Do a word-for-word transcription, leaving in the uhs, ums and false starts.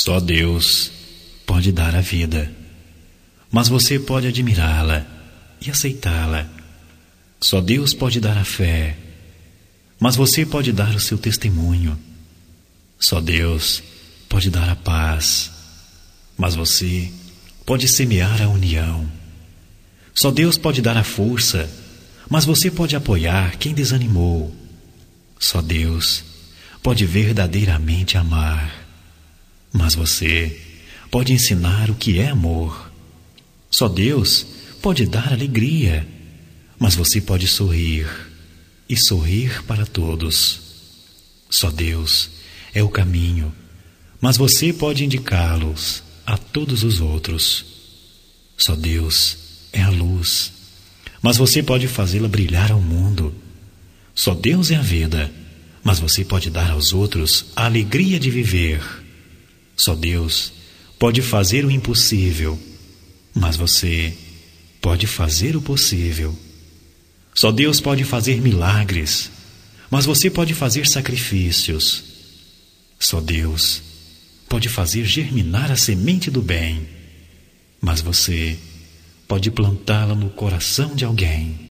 Só Deus pode dar a vida, mas você pode admirá-la e aceitá-la. Só Deus pode dar a fé, mas você pode dar o seu testemunho. Só Deus pode dar a paz, mas você pode semear a união. Só Deus pode dar a força, mas você pode apoiar quem desanimou. Só Deus pode verdadeiramente amar, mas você pode ensinar o que é amor. Só Deus pode dar alegria, mas você pode sorrir e sorrir para todos. Só Deus é o caminho, mas você pode indicá-los a todos os outros. Só Deus é a luz, mas você pode fazê-la brilhar ao mundo. Só Deus é a vida, mas você pode dar aos outros a alegria de viver. Só Deus pode fazer o impossível, mas você pode fazer o possível. Só Deus pode fazer milagres, mas você pode fazer sacrifícios. Só Deus pode fazer germinar a semente do bem, mas você pode plantá-la no coração de alguém.